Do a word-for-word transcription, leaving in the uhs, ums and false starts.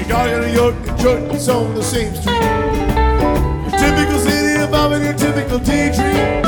Chicago, New York, Detroit, it's on the same street. Your typical city above in your typical daydream.